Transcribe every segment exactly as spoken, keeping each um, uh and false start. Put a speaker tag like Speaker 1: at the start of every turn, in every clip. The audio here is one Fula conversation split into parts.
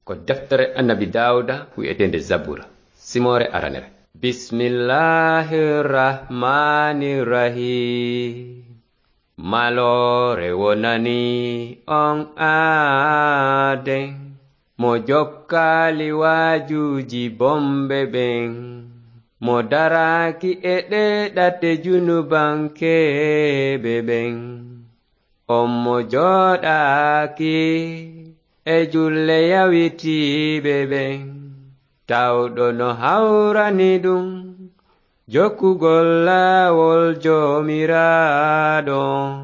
Speaker 1: ko deftere annabi Dawuda wi'etende Zabura simore aranere. Bismillahirrahmanirrahim. Malore wonani on aden mo jokkali wajuji bombe ben mo daraki e ɗeɗate junubankebe ben on mo joɗaki e julle yawitiɓe ben tawɗo no hawrani ɗum jokkugol laawol jomiraɗo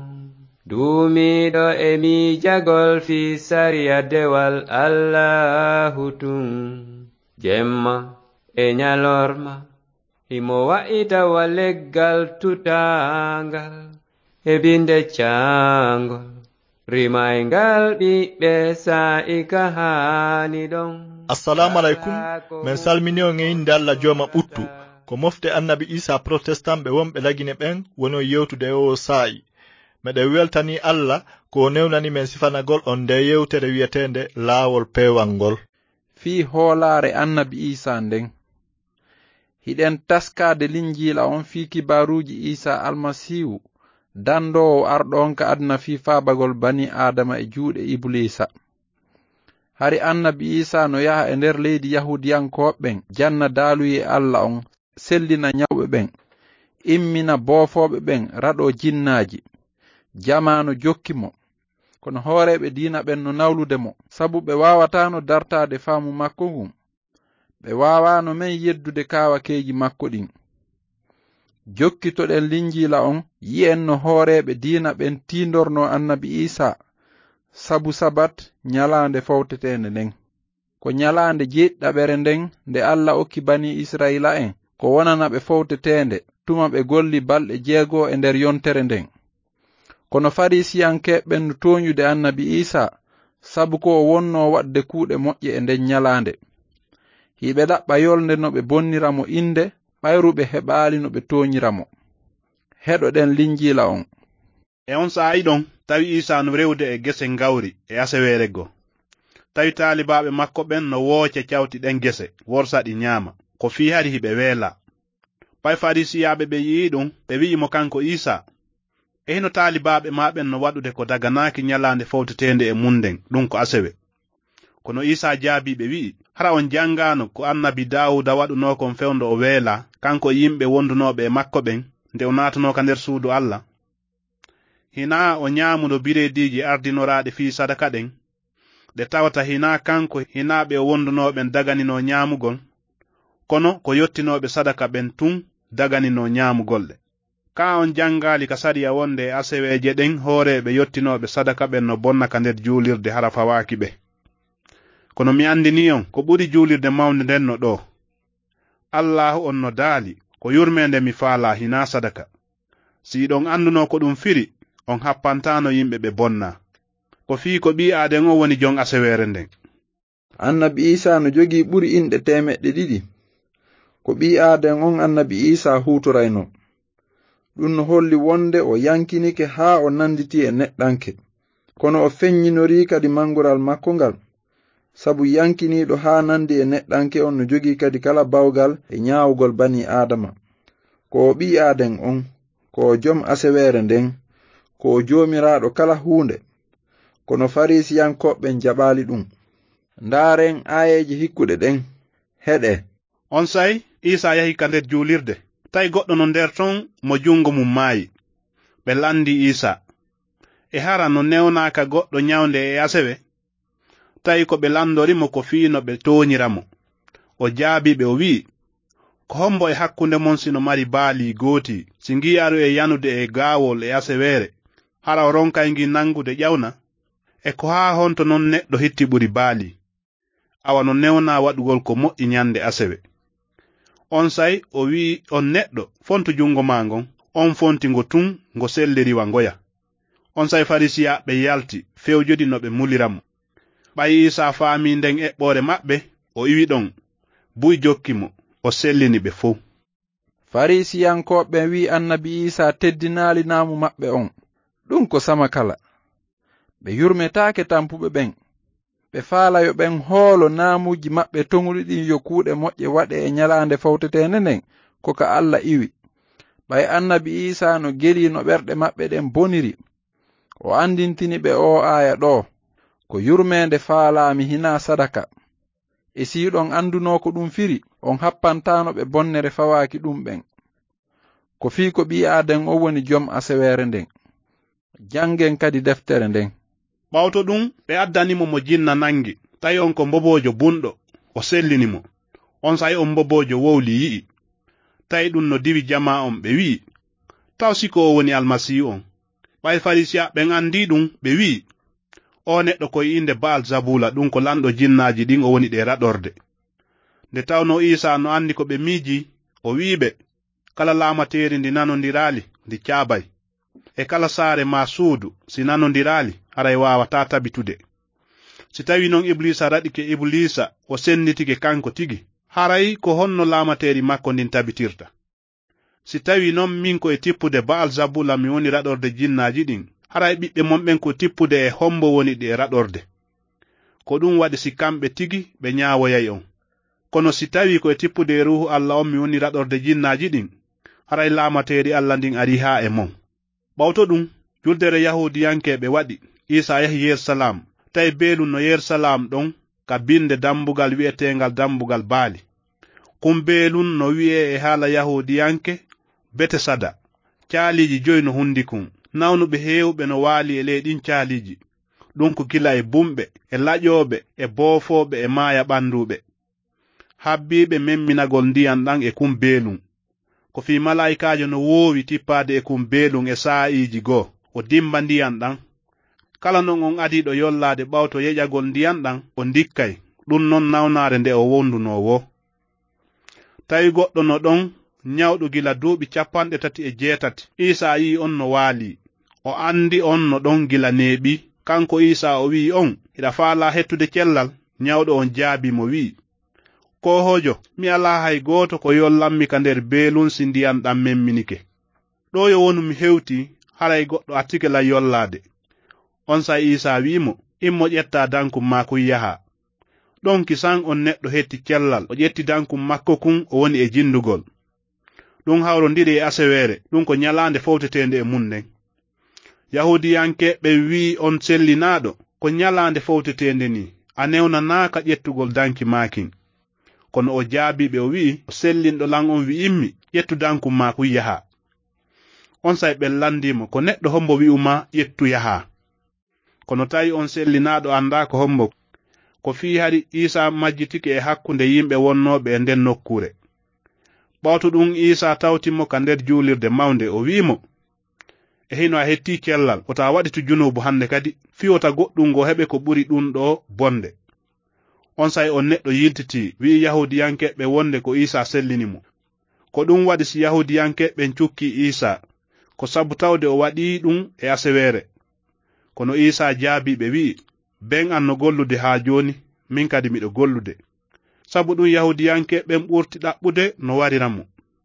Speaker 1: duumiɗo e miijagol fi sariya dewal Allahu tun jemma e nyalorma imo wa'itawa leggal tutangal e binde cangol rimaygal ɓiɓɓe sa'ika hani ɗon.
Speaker 2: Assalamu alaikum. Men salmini on e inde Allah joma ɓuttu ko mofte annabi Isa protestant ɓe wonɓe lagine ɓen wono yewtude o sa'i meɗe weltani Allah ko newnani men sifanagol on nde yewtere wi'etende laawol pewangol.
Speaker 3: Fi hoolare annabi Isa nden hiɗen taskade linjila on fi kibaruji Isa almasihu dandowo arɗon ka adna fi faabagol bani adama e juuɗe iblisa. Hari annabi Isa no yaha e nder leydi yahudiyankoɓen janna daaluye Allah on sellina nyawɓe ɓen immina boofoɓe ɓen raɗo jinnaji jamanu jokkimo kono hooreɓe diina ɓen no nawlude mo sabu ɓe wawatano dartade faamu makko ngun ɓe wawano men yeddude kawakeji makko ɗin. Jokkitoɗen linjila on yi'en no hooreɓe diina ɓen tindorno annabi Isa sabu sabat nyalande fawtetende nden ko nyalande jeeɗiɗaɓere nden nde Allah okki bani Israila en ko wonana ɓe fawtetende tuma ɓe golli balɗe jeego e nder yontere nden. Kono farisiyankeɓen no toñude annabi Isa sabu ko o wonno wadde kuuɗe moƴƴe e nden nyalande. Hiɓe ɗaɓɓa yolnde no ɓe bonniramo inde ɓayruɓe heɓaali no ɓe toñiramo. Heɗoɗen linjila on.
Speaker 4: E on saa'i ɗon tawi Isa no rewde e gese ngawri e asewere go. Tawi taalibaɓe makko ɓen no wooce cawti ɗen gese worsaɗi nyaama ko fi hari hiɓe weela. Pay farisiyaɓe ɓe yi'i ɗum ɓe wi'imo kanko Isa e hino taalibaɓe maɓen no waɗude ko daganaaki nyalande fawtetende e munden ɗum ko asewe. Kono Isa jaabi ɓe wi'i hara on jangano ko annabi Dawuda waɗuno kon fewndo o weela kanko yimɓe wondunoɓe e makko ɓen nde o naatuno ka nder suudu Allah. Hina o nyaamuno birediji ardinoraɗe fi sadaka ɗen ɗe tawata hina kanko hinaɓe o wondunoɓen daganino nyaamugol kono ko yottinoɓe sadaka ɓen tun daganino nyaamugolɗe. Ka on jangali ka sariya wonde e aseweje ɗen hooreɓe yottinoɓe sadaka ɓen no bonna ka nder juulirde hara fawaaki ɓe. Kono mi andini on ko ɓuri juulirde mawde nden no ɗo. Allahu on no daali ko yurmende mi faala hina sadaka. Si ɗon anduno ko ɗum firi on happantano yimɓe ɓe bonna. Ko fii ko ɓi aaden o woni jon asewere nden.
Speaker 3: Annabi Isa no jogi ɓuri inɗe temeɗɗe ɗiɗi. Ko ɓi aaden on annabi Isa hutorayno. Ɗum no holli wonde o yankinike haa o nanditi e neɗɗanke. Kono o feññinori kadi mangural makko ngal. Sabu yankiniɗo haa nandi e neɗɗanke on no jogi kadi kala bawgal e nyaawugol bani Adama. Ko o ɓi aaden on, ko o jom asewere nden, ko o joomiraɗo kala huunde. Kono farisiyankoɓe jaɓaali ɗum. Ndaaren aayeji hikkuɗe ɗen. Heɗe.
Speaker 4: On say Isa yahi ka nder juulirde. Tawi goɗɗo no nder ton mo jungo mum maayi. Ɓe landi Isa. E hara no newnaaka goɗɗo nyawnde e asewe. Tawi ko ɓe landorimo ko fiino ɓe toñiramo. O jaabiɓe o wi'i ko hombo e hakkunde mon sino mari baali gooti si ngiyaru e yanude e gaawol e asewere hara o ronkay ngi nangude ƴawna e ko haa honto non neɗɗo hitti ɓuri baali awa no newna waɗugol ko moƴƴi nyande asewe. On say o wi'i on neɗɗo fontu jungo ma ngon on fonti ngo tun ngo selliriwa ngoya. On say farisiya ɓe yalti fewjodi no ɓe muliramo. Ɓayi Isa faami nden eɓɓore maɓɓe o iwi ɗon buy jokkimo o sellini ɓe fof.
Speaker 3: Farisiyankoɓe wi annabi Isa teddinaali naamu maɓɓe on ɗum ko sama kala ɓe yurmetaake tampuɓe ɓen ɓe faalayo ɓen hoolo naamuji maɓɓe tongruɗin yo kuuɗe moƴƴe waɗe e nyalaande fawtetende nden ko ka Allah iwi. ɓay annabi Isa no geli no ɓerɗe maɓɓe ɗen boniri, o andintini ɓe o aya ɗo ko yurmende faalaami hina sadaka. e siɗon anduno ko ɗum firi, on happantano ɓe bonnere fawaaki ɗum ɓen. ko fii ko ɓi aaden o woni jom asewere nden. jangen kadi deftere nden.
Speaker 4: ɓawto ɗum ɓe addanimo mo jinna nangi, tawi on ko mbobojo bunɗo, o sellinimo. on sayi on mbobojo wowli yi'i, tawi ɗum no diwi jama on ɓe wi'i, taw siko o woni almasihu on. ɓay farisiya ɓen andi ɗum, ɓe wi'i, o neɗɗo koye inde Baal Zabula, ɗum ko lanɗo jinnaji ɗin o woni ɗe raɗorde. nde tawno Isa no andi ko ɓe miiji, o wi'iɓe, kala laamateri ndi nanondirali ndi caabay, e kala saare ma suudu si nanondirali haray wawata tabitude. si tawi non Iblisa raɗike Iblisa o sennitike kanko tigi, haray ko honno laamateri makko ndin tabitirta. si tawi non min ko e tippude Baal Zabula mi woni raɗorde jinnaji ɗin, haray ɓiɓɓe monɓen ko tippude e hombo woni ɗi e raɗorde. ko ɗum waɗi si kamɓe tigi ɓe ñaawoyay on. kono si tawi ko e tippude e ruhu Allah on mi woni raɗorde jinnaji ɗin, haray laamateri Allah ndin ari ha e mon. ɓawto ɗum juldere yahudiyankeɓe waɗi, Isa yahi Yerusalam, tawi beelu no Yerusalam ɗon ka binde dambugal wi'etengal dambugal baali. kum beelun no wi'e e haala yahudiyanke Betesada. caaliji joyi no hundikun, nawnuɓe heewɓe no waali e ley ɗin caaliji, ɗum ko gila e bumɓe, e laƴoɓe, e boofoɓe, e maaya ɓanduɓe. habbiɓe memminagol ndiyan ɗan e kum beelun, ko fi malaikajo no woowi tippade e kum beelun e saa'iji goo, o dimba ndiyan ɗan. kala non on adiɗo yollade ɓawto yeƴagol ndiyan ɗan, o dikkay, ɗum non nawnare nde o wondunowo. tawi goɗɗo no ɗon nyawɗo gila duuɓi capanɗe tati e jeetati, Isa yi on no waali, o andi on no ɗon gila neeɓi. kanko Isa o wi on, hiɗa faala hettude cellal? nyawɗo on jaabi mo wi, ko hojo, mi ala hay gooto ko yollanmi ka nder beelun si ndiyan ɗan memminike. ɗo yo wonu mi hewti, haray goɗɗo attike la yollade. on sa Isa wimo, immo ƴetta dankum makko yaha. ɗon kisan on neɗɗo hetti cellal, o ƴetti dankum makko kun, o woni e jindugol. ɗum hawrodiri e asewere, ɗum ko nyalande fawtetende e mun nden. yahudiyanke ɓe wi on sellinaɗo, ko nyalande fawtetende ni, a newnanaka ƴettugol danki makin. kono o jaabiɓe o wi'i, o sellinɗo lan on wi'immi, ƴettu dankum makko yaha. on say ɓe landimo, ko neɗɗo hombo wi'uma ƴettu yaha. kono tawi on sellinaɗo anda ko hombo, ko fi hari Isa majjitike e hakkunde yimɓe wonnoɓe e nden nokkure. ɓawto ɗum Isa tawtimo ka nder juulirde mawnde, o wi'imo, e hino a hetti cellal, o ta waɗi to junubu hande kadi, fiwota goɗɗum ngo heɓe ko ɓuri ɗum ɗo bonde. on say on neɗɗo yiltiti, wi'i yahudiyankeɓe wonde ko Isa sellinimo. ko ɗum waɗi si yahudiyankeɓen cukki Isa, ko sabu tawde o waɗi ɗum e asewere. kono Isa jaabiɓe wi'i, ben an no gollude ha joni, min kadi miɗo gollude. sabu ɗum yahudiyankeɓen ɓurti ɗaɓɓude no wariramo.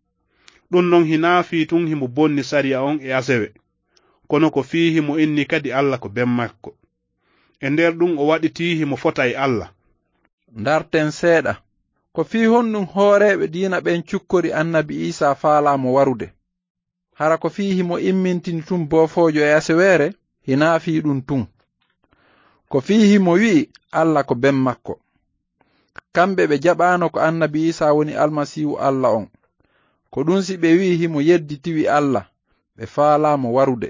Speaker 4: ɗum non hina fi tun himo bonni sariya on e asewe, kono ko fi himo inni kadi Allah ko ben makko. e nder ɗum o waɗiti himo fota e Allah.
Speaker 3: ndarten seeɗa, ko fi honɗum hooreɓe diina ɓen cukkori annabi Isa faalamo warude. hara ko fi himo immintini tun bofojo e asewere, hina fi ɗum tun. ko fi himo wi'i Allah ko ben makko. kamɓe ɓe jaɓano ko annabi Isa woni almasihu Allah on. ko ɗum si ɓe wi himo yedditiwi Allah, ɓe faalamo warude.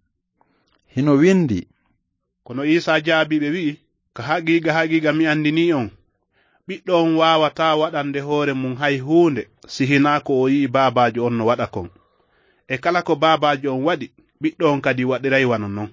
Speaker 3: hino windi,
Speaker 4: kono Isa jaabiɓe wi'i, ka haqiqa haqiqa mi andini on, ɓiɗɗo on wawata waɗande hoore mum hay huunde si hina ko o yi'i babajo on no waɗa kon. e kala ko babajo on waɗi, ɓiɗɗo on kadi waɗiray wano non.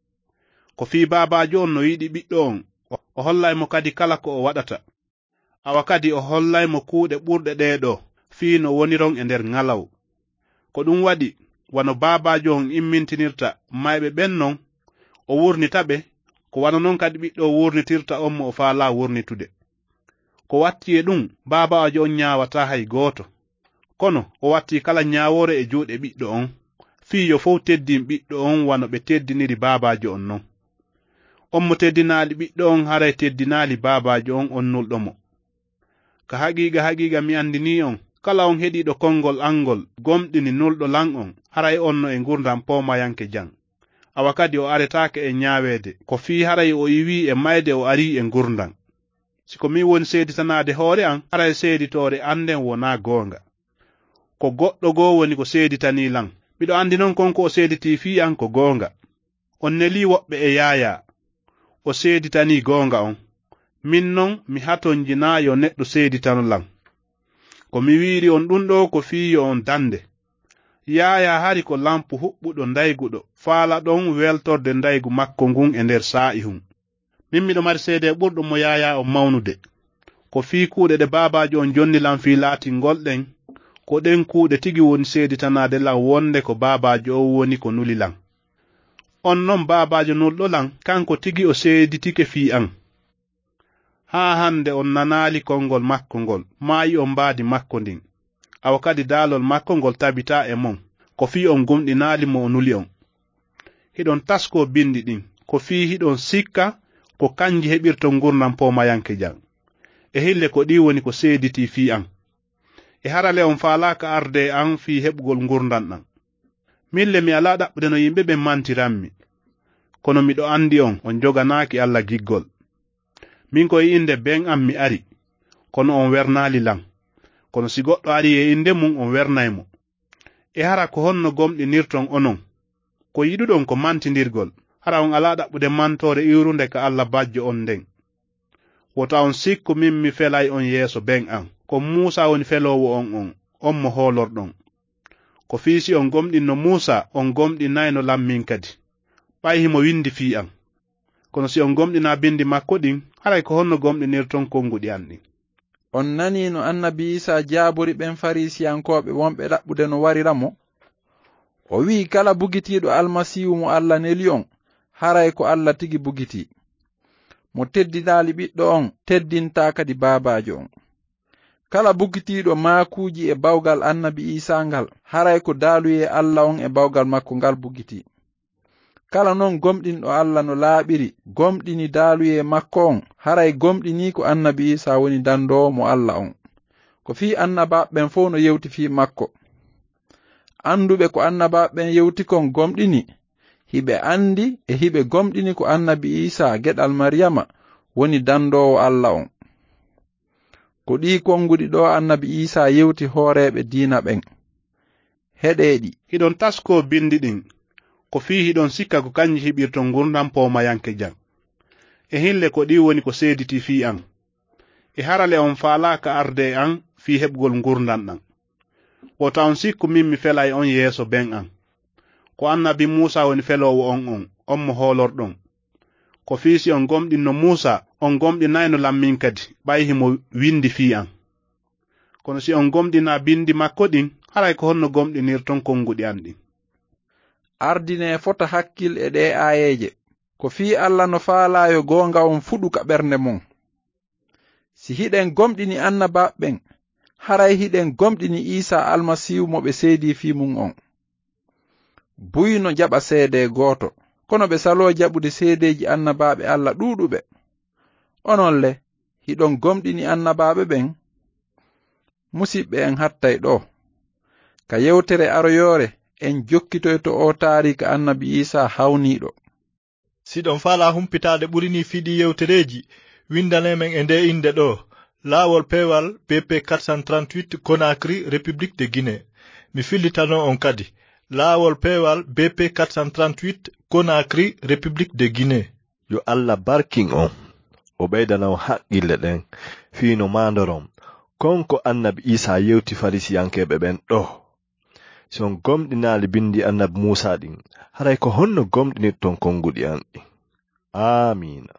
Speaker 4: ko fi babajo on no yiɗi ɓiɗɗo on, o hollaymo kadi kala ko o waɗata. awa kadi o hollaymo kuuɗe ɓurɗe ɗeɗo, fi no woniron e nder ngalaw. ko ɗum waɗi, wano babajo on immintinirta mayɓe ɓen non, o wurnitaɓe, ko wano non kadi ɓiɗɗo o wurnitirta on mo o faala wurnitude. ko watti e ɗum, babajo on nyawata hay gooto, kono o watti kala nyawore e juuɗe ɓiɗɗo on, fi yo fof teddin ɓiɗɗo on wano ɓe teddiniri babajo on non. on mo teddinaali ɓiɗɗo on haray teddinaali baabajo on on nulɗomo. Ka haqiiqa haqiiqa mi andini on, kala on heɗiɗo konngol angol gomɗini nulɗo lan on haray on no e ngurdam pomayanke jang. Awa kadi o aretaake e ñaaweede ko fii haray o iwi e mayde o ari e ngurdam. Siko mi woni seeditanade hoore an haray seeditore anden wona goonga. Ko goɗɗo goo woni ko seeditani lan. Miɗo andi non konko o seediti fii an ko goonga. On neli woɓɓe e yaaya. O seeditani goonga on. Min non mi hatonjina yo neɗɗo seeditano lan. Ko mi wiiri on ɗum ɗo ko fii yo on dande. Yaaya hari ko lampu huɓɓuɗo ndayguɗo faala ɗon weltorde ndaygu makko ngun e nder saa'i hun. Min miɗo mari seede ɓurɗo mo yaaya o mawnude. Ko fii kuuɗe ɗe baabajo on jonni lan fii laati ngolɗen, ko ɗen kuuɗe tigi woni seeditanade lan wonde ko baabajo o woni ko nuli lan. On non baabajo nulɗo lan kanko tigi o seeditike fii an. Haa hande on nanaali konngol makko ngol, maayi on mbaadi makko ndin. Awa kadi daalol makko ngol tabita e mon, ko fii on gumɗinaali mo o nuli on. Hiɗon tasko bindi ɗin, ko fii hiɗon sikka ko kanji heɓirto ngurnam pomayanke jang. E hille ko ɗi woni ko seediti fii an. E harale on faalaaka arde an fii heɓugol ngurdan ɗan. Mille mi ala ɗaɓɓude no yimɓe ɓe mantiranmi. Kono miɗo andi on, on joganaaki Allah giggol. Min koye inde ben am mi ari, kono on wernaali lan. Kono si goɗɗo ari e inde mum on wernaymo. E hara ko honno gomɗinirton onon. Ko yiɗuɗon ko mantindirgol. Hara on ala ɗaɓɓude mantore iwrunde ka Allah bajjo on nden. Wota on sikku min mi felay on yeeso ben an. Ko Muusa woni felowo on on, on mo hoolorɗon. Ko fiisi on gomɗinno Muusa, on gomɗinayno lammin kadi. Ɓay himo windi fii an. Kono si on gomɗina bindi makko ɗin, haray ko honno gomɗinirton konguɗi an ɗin.
Speaker 3: On nani no annabi Isa jaabori ɓen farisiyankoɓe wonɓe ɗaɓɓude no wariramo. O wi kala bugitiɗo almasihu mo Allah neli on, haray ko Allah tigi bugiti. Mo teddinali ɓiɗɗo on, teddinta kadi baabajo on. Kala bugitiɗo maakuji e bawgal annabi Isa ngal, haray ko daaluye Allah on e bawgal makko ngal bugiti. Kala non gomɗinɗo Allah no laaɓiri, gomɗini daaluye makko on, haray gomɗini ko annabi Isa woni dandowo mo Allah on. Ko fii annabaɓen fof no yewti fii makko. Anduɓe ko annabaɓen yewti kon gomɗini, hiɓe andi e hiɓe gomɗini ko annabi Isa geɗal Maryama woni dandowo Allah on. Ko ɗi konguɗi ɗo annabi Isa yewti hooreɓe diina ɓen. Heɗeɗi.
Speaker 4: Hiɗon tasko bindi ɗin, ko fii hiɗon sikka ko kanji hiɓirto ngurdam pomayanke jang. E hille ko ɗi woni ko seediti fii an. E harale on faalaaka arde an fii heɓgol ngurdan ɗan. Wota on sikku min mi felay on yeeso ben an. Ko annabi Muusa woni felowo on on, on mo hoolorɗon. Ko fiisi on gomɗinno Muusa, on gomɗinayno lammin kadi, ɓay himo windi fii an. Kono si on gomɗina bindi makko ɗin, haray ko honno gomɗinirton konguɗi an ɗin.
Speaker 3: Ardine fota hakkil e ɗe ayeje, ko fii Allah no faalayo goonga on fuɗu ka ɓernde mon. Si hiɗen gomɗini annabaɓen, haray hiɗen gomɗini Isa almasihu mo ɓe seedi fii mum on. Buyno jaɓa seede gooto, kono ɓe salo jaɓude seedeji annabaɓe Allah ɗuɗuɓe. Onon le, hiɗon gomɗini annabaɓe ɓen. Musidɓe en hattay ɗo. Ka yewtere aroyore, en jokkitoyto o taarika annabi Isa hawniɗo.
Speaker 2: Siɗon faala humpitade ɓurini fiɗi yewtereji, windanemen e nde inde ɗo, laawol peewal B P quatre cent trente-huit Conakry, République de Guinée. Mi fillitano on kadi, laawol peewal B P quatre cent trente-huit Conakry, République de Guinée.
Speaker 5: Yo Allah barkin on, o ɓeydana on haqqille ɗen, fiino mandorom, konko annabi Isa yewti farisiyankeɓe ɓen ɗo. Si on gomɗinaali bindi annabi Muusa ɗin, haray ko honno gomɗinirton konguɗi an ɗin. Amina.